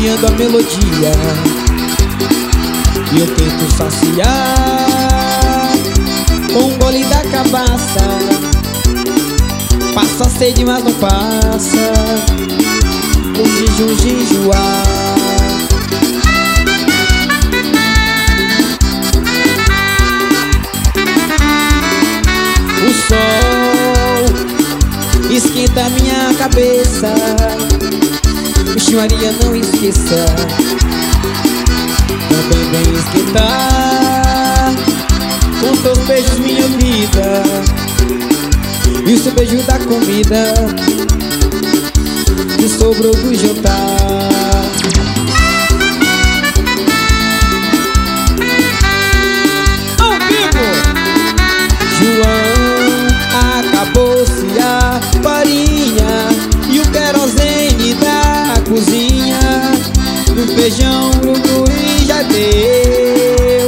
copiando a melodia, e eu tento saciar com um gole da cabaça. Passa a sede, mas não passa o jejuar. O sol esquenta minha cabeça. Vixe Maria, não esqueça, também vem esquentar com teus beijos minha vida, e o seu beijo da comida que sobrou do jantar. Ao vivo! João, acabou-se a farinha e o querosene da cozinha. No feijão o Luiz já deu.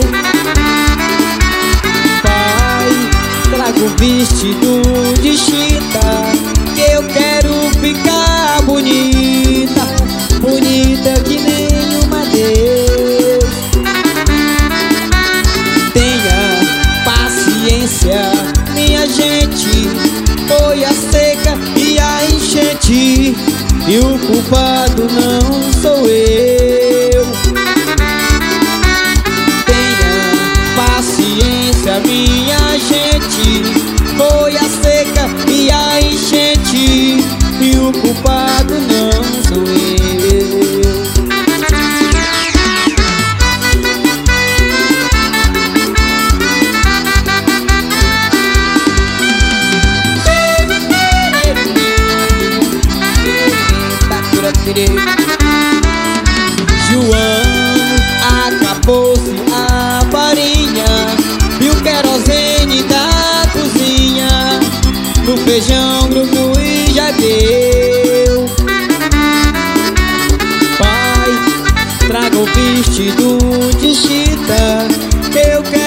Pai, traga o vestido de chita, que eu quero ficar bonita, bonita que nem uma Deus. Tenha paciência, minha gente, foi a seca e a enchente, e o culpado não sou eu. Tenha paciência, minha gente, foi a seca e a enchente, e o culpado não sou eu. João, acabou-se a farinha e o querosene da cozinha. No feijão grudo e já deu. Pai, traga o vestido de chita, que eu quero